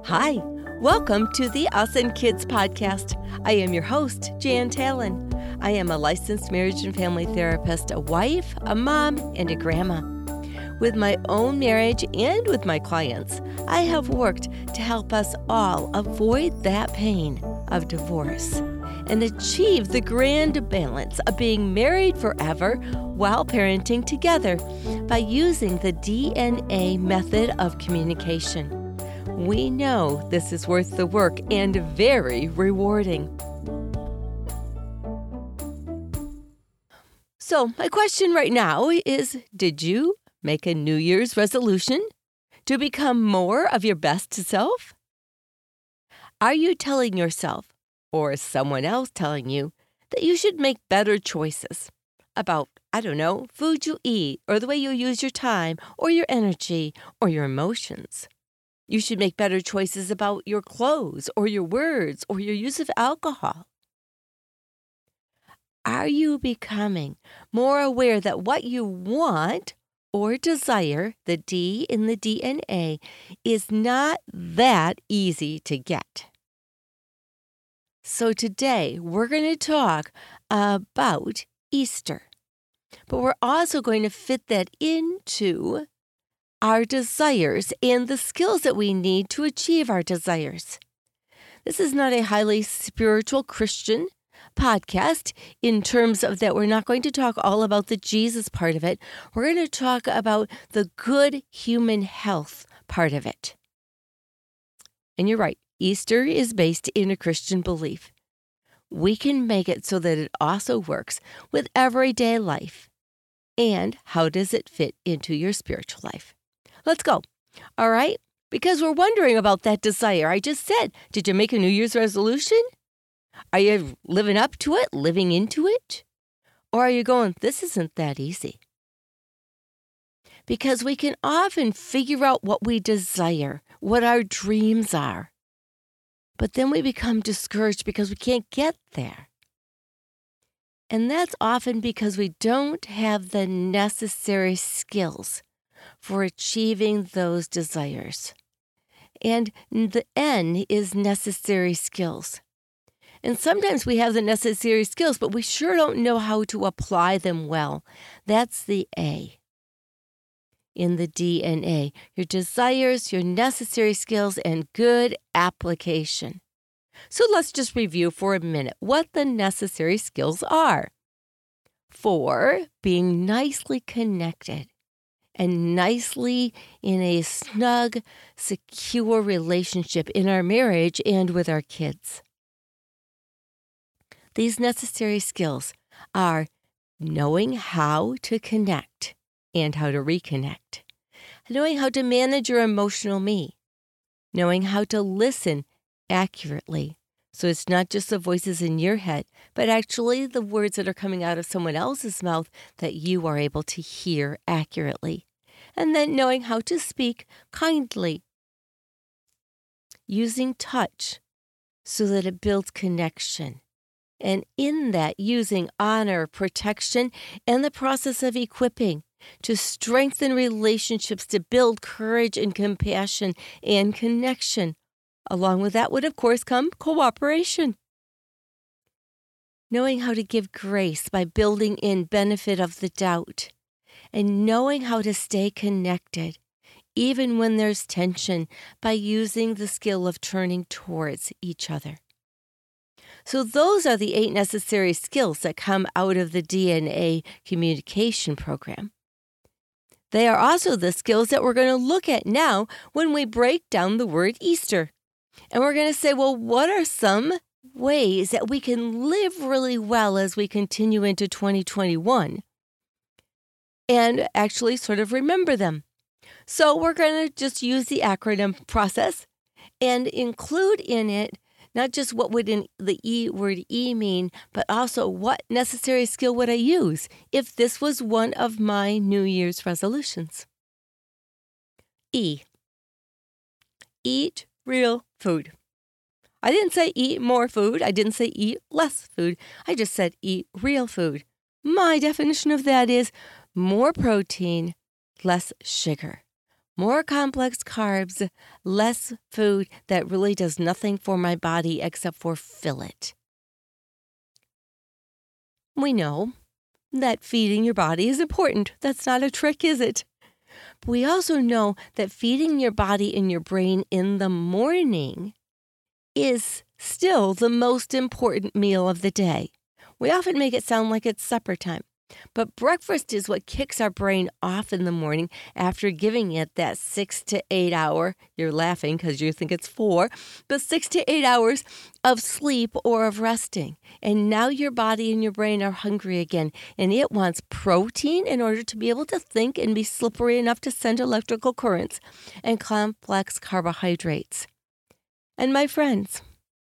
Hi, welcome to the Us and Kids podcast. I am your host, Jan Talon. I am a licensed marriage and family therapist, a wife, a mom, and a grandma. With my own marriage and with my clients, I have worked to help us all avoid that pain of divorce and achieve the grand balance of being married forever while parenting together by using the DNA method of communication. We know this is worth the work and very rewarding. So, my question right now is, did you make a New Year's resolution to become more of your best self? Are you telling yourself, or is someone else telling you, that you should make better choices about, food you eat, or the way you use your time, or your energy, or your emotions? You should make better choices about your clothes, or your words, or your use of alcohol. Are you becoming more aware that what you want or desire, the D in the DNA, is not that easy to get? So today, we're going to talk about Easter, but we're also going to fit that into our desires and the skills that we need to achieve our desires. This is not a highly spiritual Christian podcast in terms of that we're not going to talk all about the Jesus part of it. We're going to talk about the good human health part of it. And you're right, Easter is based in a Christian belief. We can make it so that it also works with everyday life. And how does it fit into your spiritual life? Let's go. All right? Because we're wondering about that desire. I just said, did you make a New Year's resolution? Are you living up to it, living into it? Or are you going, this isn't that easy? Because we can often figure out what we desire, what our dreams are. But then we become discouraged because we can't get there. And that's often because we don't have the necessary skills for achieving those desires. And the N is necessary skills. And sometimes we have the necessary skills, but we sure don't know how to apply them well. That's the A in the DNA. Your desires, your necessary skills, and good application. So let's just review for a minute what the necessary skills are. For being nicely connected and nicely in a snug, secure relationship in our marriage and with our kids. These necessary skills are knowing how to connect and how to reconnect, knowing how to manage your emotional me, knowing how to listen accurately. So it's not just the voices in your head, but actually the words that are coming out of someone else's mouth that you are able to hear accurately. And then knowing how to speak kindly, using touch so that it builds connection. And in that, using honor, protection, and the process of equipping to strengthen relationships, to build courage and compassion and connection. Along with that would, of course, come cooperation. Knowing how to give grace by building in benefit of the doubt. And knowing how to stay connected, even when there's tension, by using the skill of turning towards each other. So those are the 8 necessary skills that come out of the DNA communication program. They are also the skills that we're going to look at now when we break down the word Easter. And we're going to say, well, what are some ways that we can live really well as we continue into 2021? And actually sort of remember them. So we're going to just use the acronym process and include in it not just what would the word E mean, but also what necessary skill would I use if this was one of my New Year's resolutions. E. Eat real food. I didn't say eat more food. I didn't say eat less food. I just said eat real food. My definition of that is more protein, less sugar. more complex carbs, less food that really does nothing for my body except for fill it. We know that feeding your body is important. That's not a trick, is it? But we also know that feeding your body and your brain in the morning is still the most important meal of the day. We often make it sound like it's supper time, but breakfast is what kicks our brain off in the morning after giving it that 6 to 8 hour, you're laughing because you think it's 4, but 6 to 8 hours of sleep or of resting. And now your body and your brain are hungry again, and it wants protein in order to be able to think and be slippery enough to send electrical currents, and complex carbohydrates. And my friends,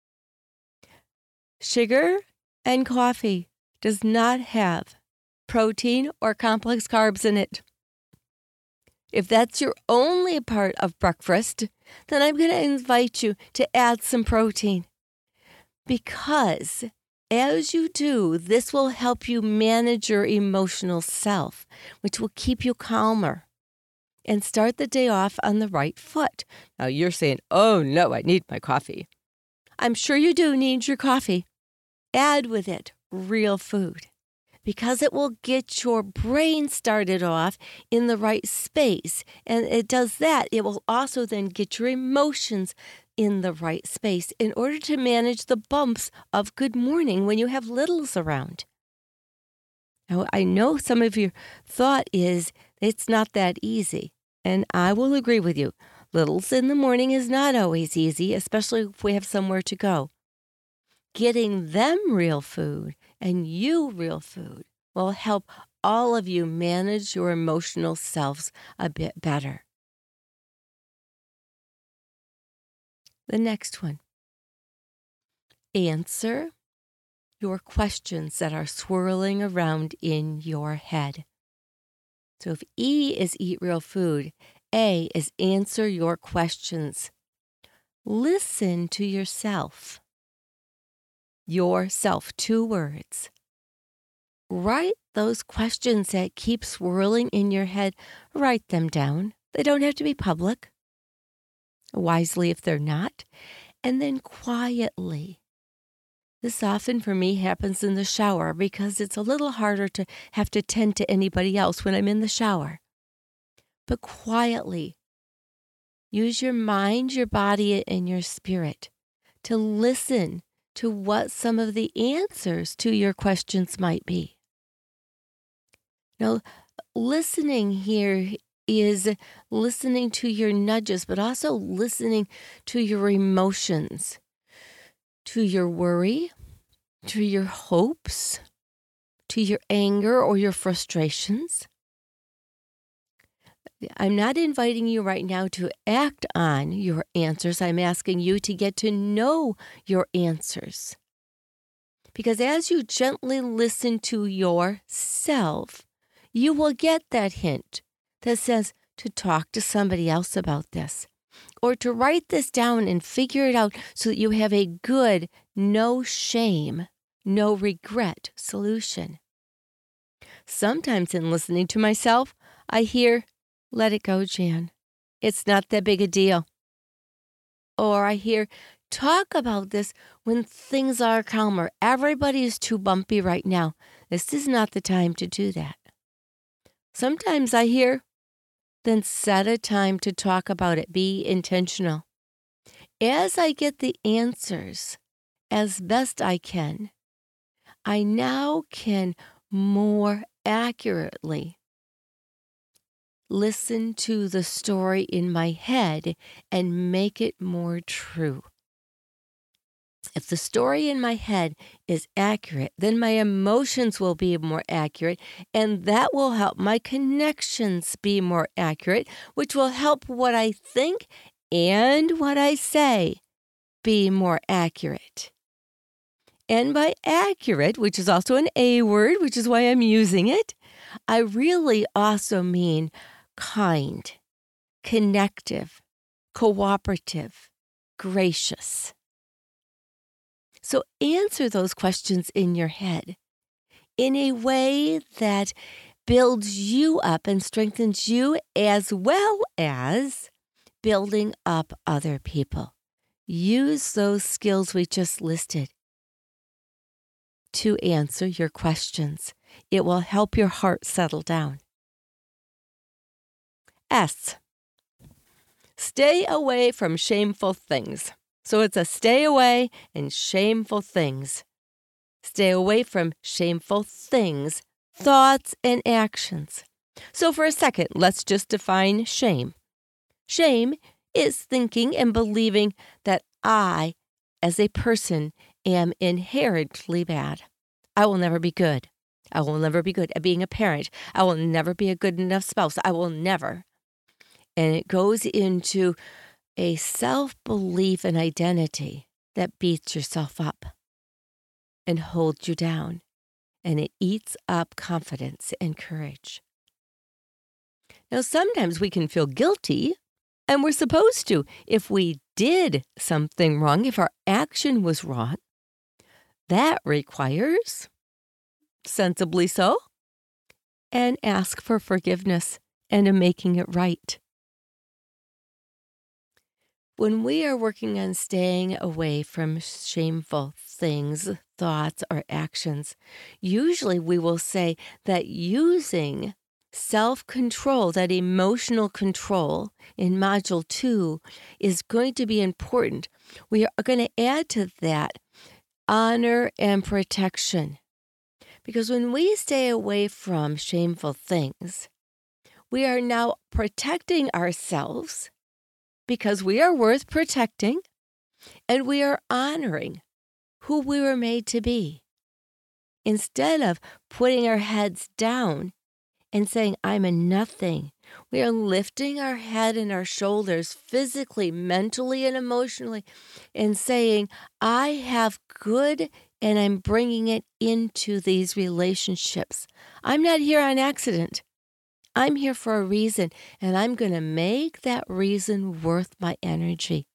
sugar and coffee does not have protein or complex carbs in it. If that's your only part of breakfast, then I'm going to invite you to add some protein. Because as you do, this will help you manage your emotional self, which will keep you calmer and start the day off on the right foot. Now you're saying, oh no, I need my coffee. I'm sure you do need your coffee. Add with it real food, because it will get your brain started off in the right space. And it does that. It will also then get your emotions in the right space in order to manage the bumps of good morning when you have littles around. Now, I know some of your thought is it's not that easy. And I will agree with you. Littles in the morning is not always easy, especially if we have somewhere to go. Getting them real food and you real food will help all of you manage your emotional selves a bit better. The next one. Answer your questions that are swirling around in your head. So if E is eat real food, A is answer your questions. Listen to yourself. Yourself, 2 words. Write those questions that keep swirling in your head. Write them down. They don't have to be public. Wisely if they're not. And then quietly. This often for me happens in the shower because it's a little harder to have to tend to anybody else when I'm in the shower. But quietly, use your mind, your body, and your spirit to listen to what some of the answers to your questions might be. Now, listening here is listening to your nudges, but also listening to your emotions, to your worry, to your hopes, to your anger or your frustrations. I'm not inviting you right now to act on your answers. I'm asking you to get to know your answers. Because as you gently listen to yourself, you will get that hint that says to talk to somebody else about this, or to write this down and figure it out so that you have a good, no shame, no regret solution. Sometimes in listening to myself, I hear, let it go, Jan. It's not that big a deal. Or I hear, talk about this when things are calmer. Everybody is too bumpy right now. This is not the time to do that. Sometimes I hear, then set a time to talk about it. Be intentional. As I get the answers as best I can, I now can more accurately listen to the story in my head and make it more true. If the story in my head is accurate, then my emotions will be more accurate, and that will help my connections be more accurate, which will help what I think and what I say be more accurate. And by accurate, which is also an A word, which is why I'm using it, I really also mean kind, connective, cooperative, gracious. So answer those questions in your head in a way that builds you up and strengthens you, as well as building up other people. Use those skills we just listed to answer your questions. It will help your heart settle down. S. Stay away from shameful things. So it's a stay away and shameful things. Stay away from shameful things, thoughts, and actions. So for a second, let's just define shame. Shame is thinking and believing that I, as a person, am inherently bad. I will never be good. I will never be good at being a parent. I will never be a good enough spouse. I will never. And it goes into a self-belief and identity that beats yourself up and holds you down. And it eats up confidence and courage. Now, sometimes we can feel guilty, and we're supposed to. If we did something wrong, if our action was wrong, that requires, sensibly so, and ask for forgiveness and a making it right. When we are working on staying away from shameful things, thoughts, or actions, usually we will say that using self-control, that emotional control in Module 2 is going to be important. We are going to add to that honor and protection. Because when we stay away from shameful things, we are now protecting ourselves because we are worth protecting, and we are honoring who we were made to be. Instead of putting our heads down and saying, I'm a nothing, we are lifting our head and our shoulders physically, mentally, and emotionally, and saying, I have good, and I'm bringing it into these relationships. I'm not here on accident. I'm here for a reason, and I'm going to make that reason worth my energy.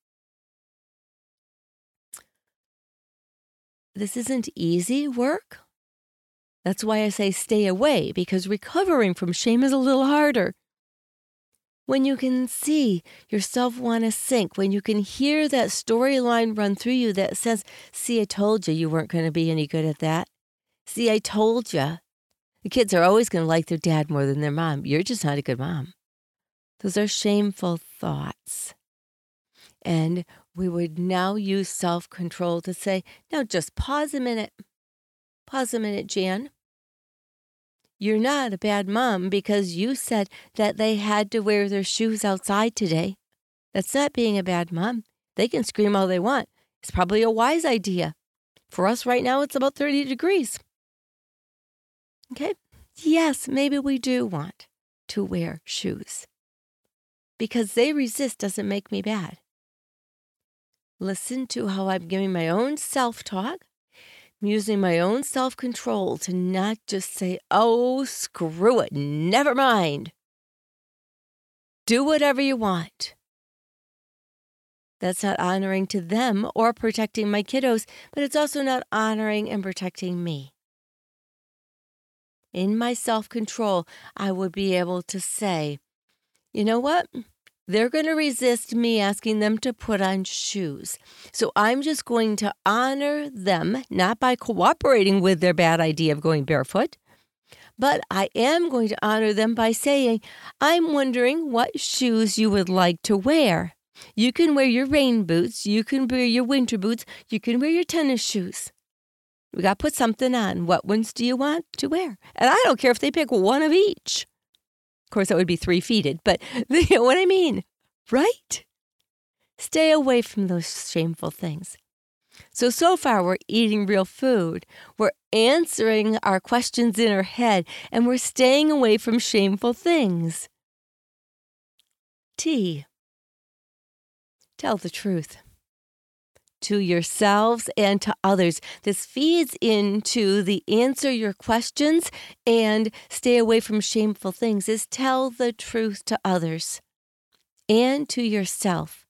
This isn't easy work. That's why I say stay away, because recovering from shame is a little harder. When you can see yourself want to sink, when you can hear that storyline run through you that says, see, I told you you weren't going to be any good at that. See, I told you. The kids are always going to like their dad more than their mom. You're just not a good mom. Those are shameful thoughts. And we would now use self-control to say, now just pause a minute. Pause a minute, Jan. You're not a bad mom because you said that they had to wear their shoes outside today. That's not being a bad mom. They can scream all they want. It's probably a wise idea. For us right now, it's about 30 degrees. Okay? Yes, maybe we do want to wear shoes. Because they resist doesn't make me bad. Listen to how I'm giving my own self-talk. I'm using my own self-control to not just say, oh, screw it, never mind. Do whatever you want. That's not honoring to them or protecting my kiddos, but it's also not honoring and protecting me. In my self-control, I would be able to say, you know what? They're going to resist me asking them to put on shoes. So I'm just going to honor them, not by cooperating with their bad idea of going barefoot, but I am going to honor them by saying, I'm wondering what shoes you would like to wear. You can wear your rain boots, you can wear your winter boots, you can wear your tennis shoes. We got to put something on. What ones do you want to wear? And I don't care if they pick one of each. Of course, that would be 3-feeted, but you know what I mean, right? Stay away from those shameful things. So far, we're eating real food. We're answering our questions in our head, and we're staying away from shameful things. T. Tell the truth. To yourselves and to others. This feeds into the answer your questions and stay away from shameful things is tell the truth to others and to yourself.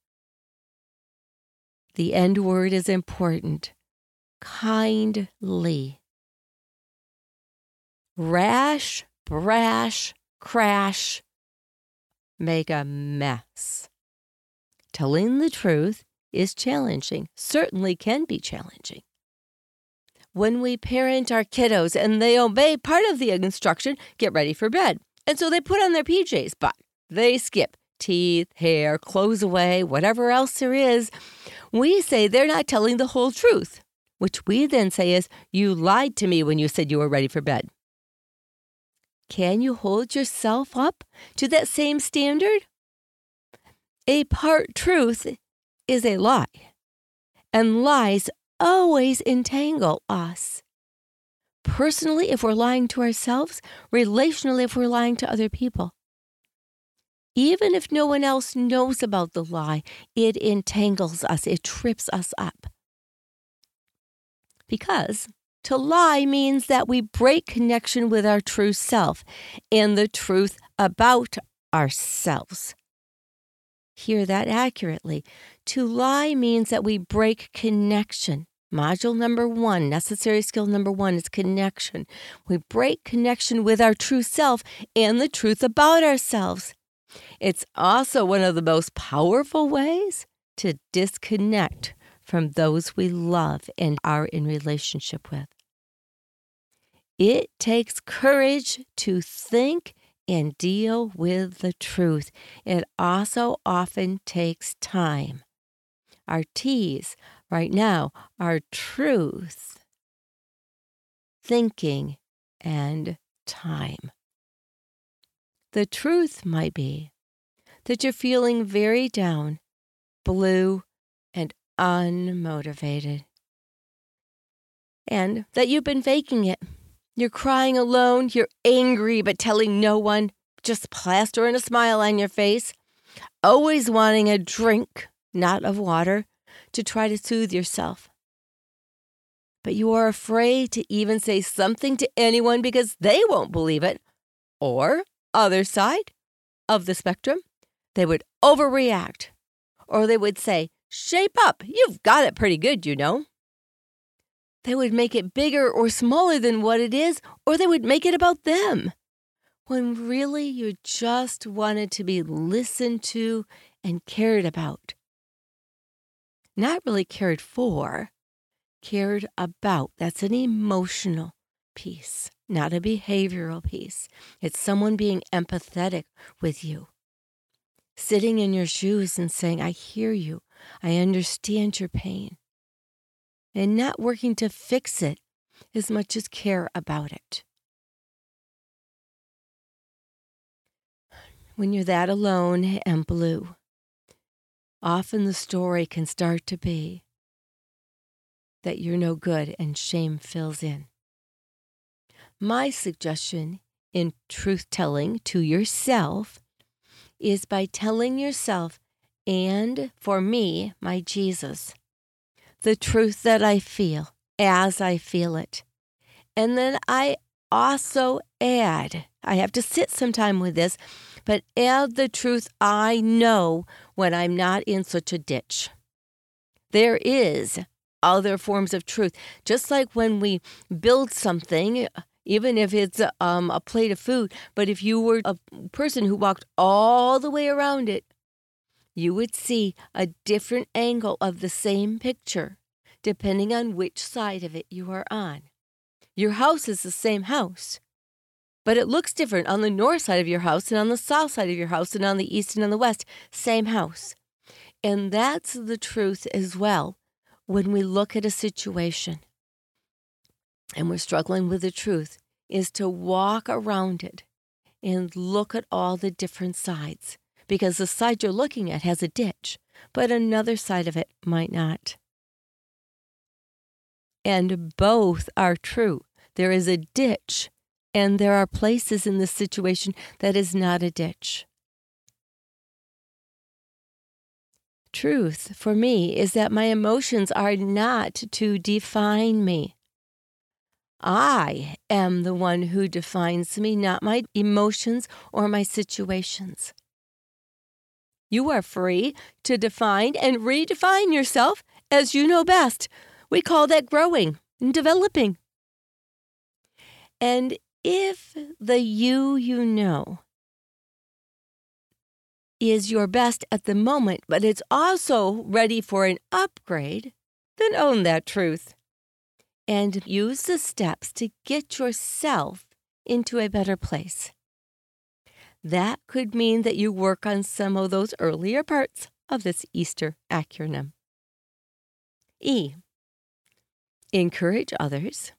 The end word is important. Kindly. Rash brash, crash, make a mess. Telling the truth is challenging, certainly can be challenging. When we parent our kiddos and they obey part of the instruction, get ready for bed. And so they put on their PJs, but they skip teeth, hair, clothes away, whatever else there is. We say they're not telling the whole truth, which we then say is, you lied to me when you said you were ready for bed. Can you hold yourself up to that same standard? A part truth is a lie, and lies always entangle us. Personally, if we're lying to ourselves, relationally, if we're lying to other people. Even if no one else knows about the lie, it entangles us, it trips us up. Because to lie means that we break connection with our true self and the truth about ourselves. Hear that accurately. To lie means that we break connection. Module number 1, necessary skill number 1 is connection. We break connection with our true self and the truth about ourselves. It's also one of the most powerful ways to disconnect from those we love and are in relationship with. It takes courage to think and deal with the truth. It also often takes time. Our T's right now are truth, thinking, and time. The truth might be that you're feeling very down, blue, and unmotivated, and that you've been faking it. You're crying alone, you're angry but telling no one, just plastering a smile on your face, always wanting a drink, not of water, to try to soothe yourself. But you are afraid to even say something to anyone because they won't believe it. Or, other side of the spectrum, they would overreact. Or they would say, shape up, you've got it pretty good, you know. They would make it bigger or smaller than what it is, or they would make it about them, when really you just wanted to be listened to and cared about. Not really cared for, cared about. That's an emotional piece, not a behavioral piece. It's someone being empathetic with you, sitting in your shoes and saying, I hear you, I understand your pain. And not working to fix it as much as care about it. When you're that alone and blue, often the story can start to be that you're no good and shame fills in. My suggestion in truth-telling to yourself is by telling yourself, and for me, my Jesus, the truth that I feel as I feel it. And then I also add, I have to sit some time with this, but add the truth I know when I'm not in such a ditch. There is other forms of truth. Just like when we build something, even if it's a plate of food, but if you were a person who walked all the way around it, you would see a different angle of the same picture, depending on which side of it you are on. Your house is the same house, but it looks different on the north side of your house and on the south side of your house and on the east and on the west. Same house. And that's the truth as well when we look at a situation and we're struggling with the truth, is to walk around it and look at all the different sides. Because the side you're looking at has a ditch, but another side of it might not. And both are true. There is a ditch, and there are places in this situation that is not a ditch. Truth, for me, is that my emotions are not to define me. I am the one who defines me, not my emotions or my situations. You are free to define and redefine yourself as you know best. We call that growing and developing. And If the you know is your best at the moment, but it's also ready for an upgrade, then own that truth and use the steps to get yourself into a better place. That could mean that you work on some of those earlier parts of this Easter acronym. E, encourage others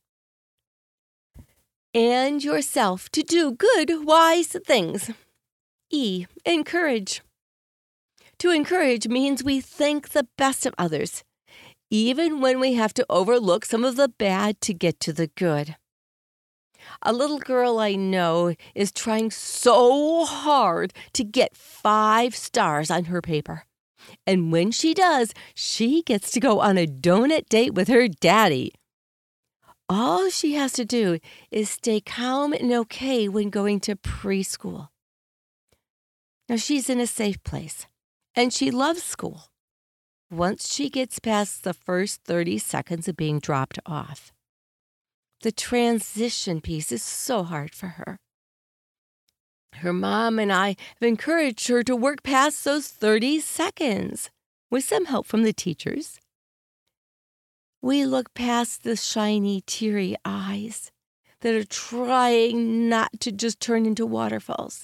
and yourself to do good, wise things. E, encourage. To encourage means we think the best of others, even when we have to overlook some of the bad to get to the good. A little girl I know is trying so hard to get 5 stars on her paper. And when she does, she gets to go on a donut date with her daddy. All she has to do is stay calm and okay when going to preschool. Now, she's in a safe place, and she loves school once she gets past the first 30 seconds of being dropped off. The transition piece is so hard for her. Her mom and I have encouraged her to work past those 30 seconds with some help from the teachers. We look past the shiny, teary eyes that are trying not to just turn into waterfalls.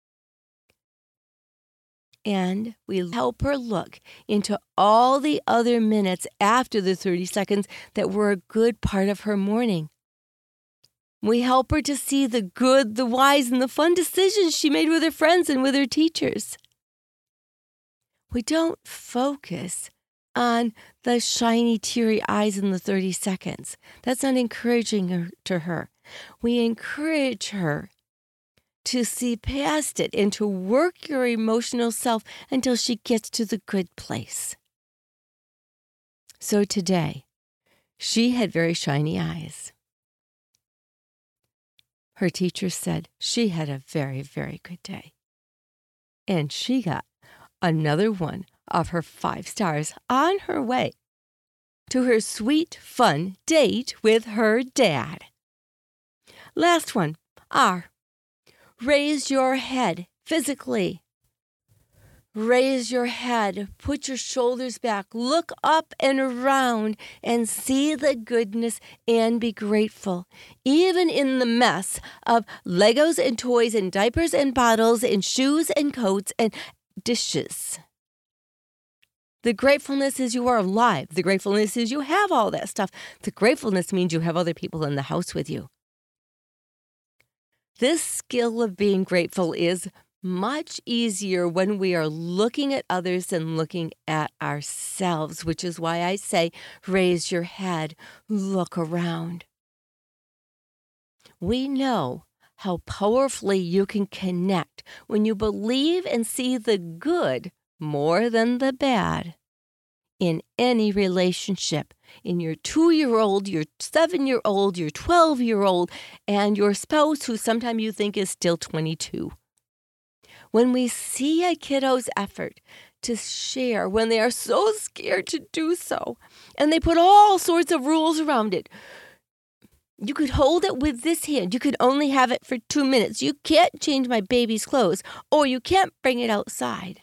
And we help her look into all the other minutes after the 30 seconds that were a good part of her morning. We help her to see the good, the wise, and the fun decisions she made with her friends and with her teachers. We don't focus on the shiny, teary eyes in the 30 seconds. That's not encouraging to her. We encourage her to see past it and to work your emotional self until she gets to the good place. So today, she had very shiny eyes. Her teacher said she had a very, very good day. And she got another one of her 5 stars on her way to her sweet, fun date with her dad. Last one, R. Raise your head physically. Raise your head, put your shoulders back, look up and around and see the goodness and be grateful, even in the mess of Legos and toys and diapers and bottles and shoes and coats and dishes. The gratefulness is you are alive. The gratefulness is you have all that stuff. The gratefulness means you have other people in the house with you. This skill of being grateful is much easier when we are looking at others and looking at ourselves, which is why I say, raise your head, look around. We know how powerfully you can connect when you believe and see the good more than the bad in any relationship, in your 2-year-old, your 7-year-old, your 12-year-old, and your spouse who sometimes you think is still 22. When we see a kiddo's effort to share when they are so scared to do so, and they put all sorts of rules around it. You could hold it with this hand. You could only have it for 2 minutes. You can't change my baby's clothes, or you can't bring it outside.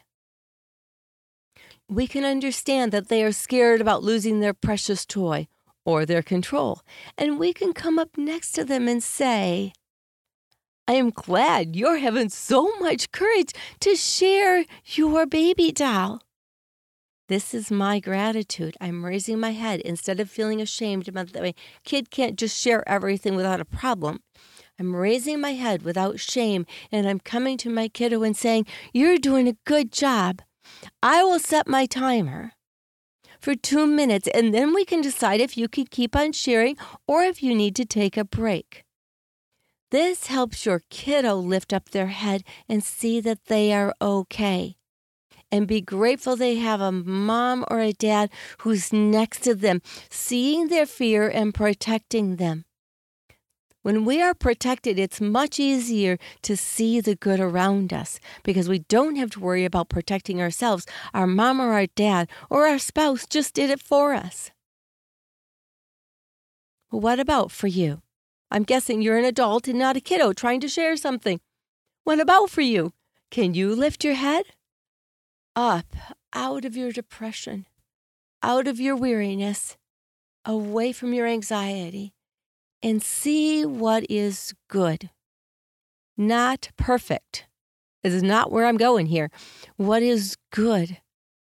We can understand that they are scared about losing their precious toy or their control, and we can come up next to them and say, I am glad you're having so much courage to share your baby doll. This is my gratitude. I'm raising my head instead of feeling ashamed about that my kid can't just share everything without a problem. I'm raising my head without shame, and I'm coming to my kiddo and saying, you're doing a good job. I will set my timer for 2 minutes, and then we can decide if you can keep on sharing or if you need to take a break. This helps your kiddo lift up their head and see that they are okay. And be grateful they have a mom or a dad who's next to them, seeing their fear and protecting them. When we are protected, it's much easier to see the good around us because we don't have to worry about protecting ourselves. Our mom or our dad or our spouse just did it for us. What about for you? I'm guessing you're an adult and not a kiddo trying to share something. What about for you? Can you lift your head up out of your depression, out of your weariness, away from your anxiety, and see what is good? Not perfect. This is not where I'm going here. What is good?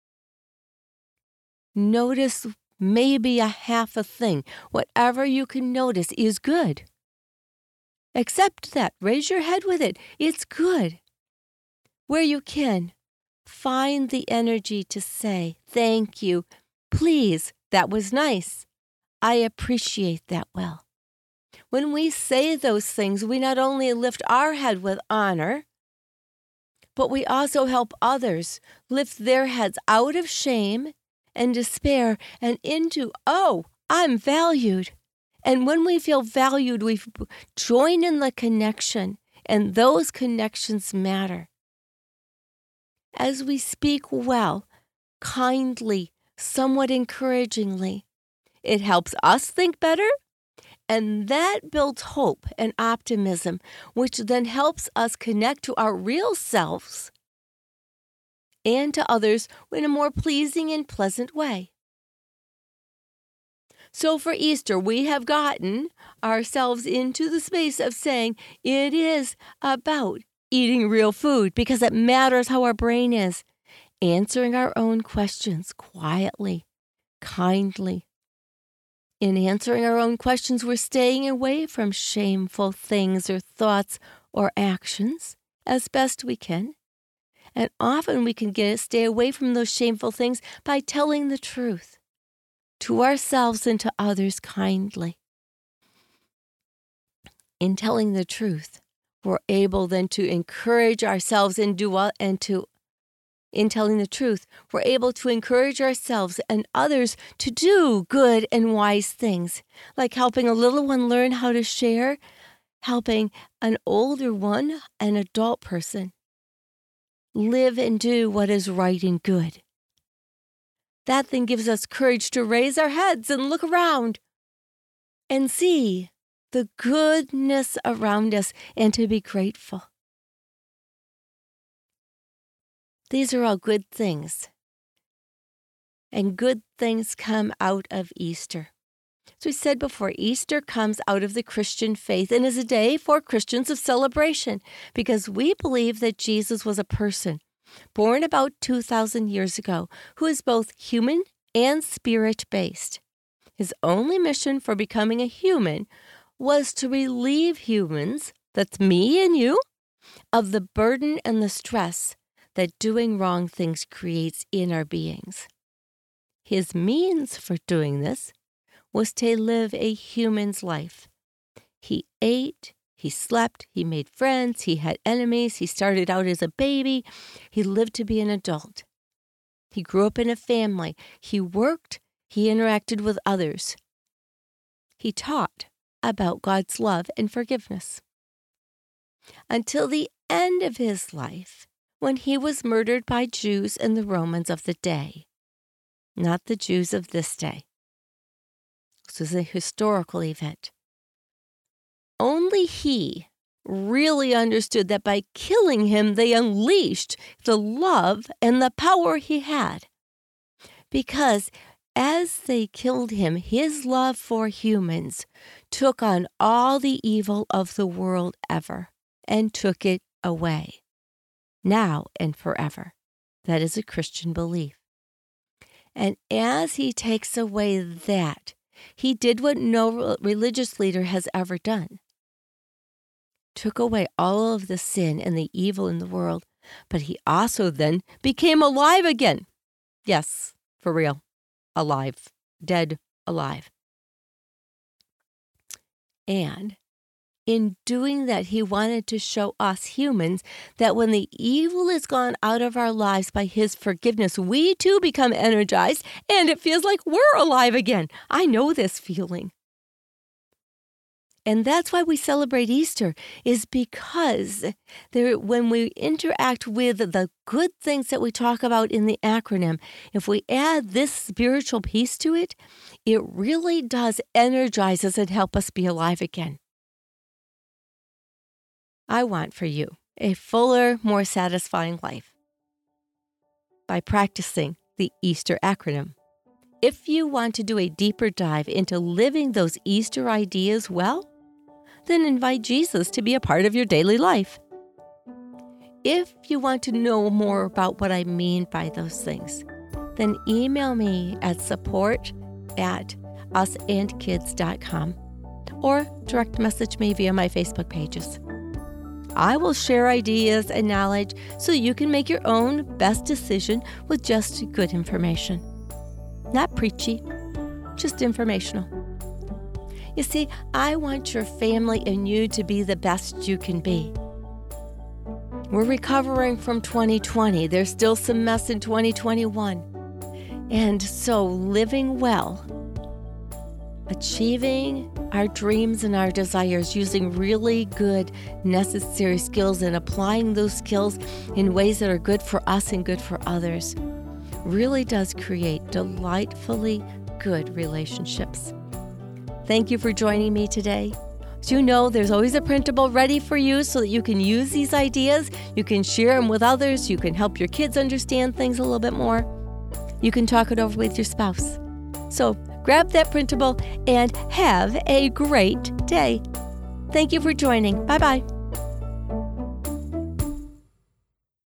Notice maybe a half a thing. Whatever you can notice is good. Accept that. Raise your head with it. It's good. Where you can, find the energy to say, thank you. Please, that was nice. I appreciate that well. When we say those things, we not only lift our head with honor, but we also help others lift their heads out of shame and despair and into, oh, I'm valued. And when we feel valued, we join in the connection, and those connections matter. As we speak well, kindly, somewhat encouragingly, it helps us think better, and that builds hope and optimism, which then helps us connect to our real selves and to others in a more pleasing and pleasant way. So for Easter, we have gotten ourselves into the space of saying it is about eating real food because it matters how our brain is, answering our own questions quietly, kindly. In answering our own questions, we're staying away from shameful things or thoughts or actions as best we can. And often we can stay away from those shameful things by telling the truth to ourselves and to others kindly. In telling the truth, we're able then to encourage ourselves in telling the truth, we're able to encourage ourselves and others to do good and wise things, like helping a little one learn how to share, helping an older one, an adult person, live and do what is right and good. That then gives us courage to raise our heads and look around and see the goodness around us and to be grateful. These are all good things. And good things come out of Easter. As we said before, Easter comes out of the Christian faith and is a day for Christians of celebration because we believe that Jesus was a person born about 2,000 years ago who is both human and spirit-based. His only mission for becoming a human was to relieve humans, that's me and you, of the burden and the stress that doing wrong things creates in our beings. His means for doing this was to live a human's life. He ate, he slept, he made friends, he had enemies, he started out as a baby, he lived to be an adult. He grew up in a family, he worked, he interacted with others. He taught about God's love and forgiveness. Until the end of his life, when he was murdered by Jews and the Romans of the day, not the Jews of this day. This is a historical event. Only he really understood that by killing him, they unleashed the love and the power he had. Because as they killed him, his love for humans took on all the evil of the world ever and took it away. Now and forever. That is a Christian belief. And as he takes away that, he did what no religious leader has ever done. Took away all of the sin and the evil in the world, but he also then became alive again. Yes, for real. Alive. Dead, alive. And in doing that, he wanted to show us humans that when the evil is gone out of our lives by his forgiveness, we too become energized and it feels like we're alive again. I know this feeling. And that's why we celebrate Easter, is because when we interact with the good things that we talk about in the acronym, if we add this spiritual piece to it, it really does energize us and help us be alive again. I want for you a fuller, more satisfying life by practicing the Easter acronym. If you want to do a deeper dive into living those Easter ideas well, then invite Jesus to be a part of your daily life. If you want to know more about what I mean by those things, then email me at support@usandkids.com or direct message me via my Facebook pages. I will share ideas and knowledge so you can make your own best decision with just good information. Not preachy, just informational. You see, I want your family and you to be the best you can be. We're recovering from 2020. There's still some mess in 2021. And so living well, achieving our dreams and our desires, using really good, necessary skills and applying those skills in ways that are good for us and good for others, really does create delightfully good relationships. Thank you for joining me today. As you know, there's always a printable ready for you so that you can use these ideas. You can share them with others. You can help your kids understand things a little bit more. You can talk it over with your spouse. So grab that printable and have a great day. Thank you for joining. Bye-bye.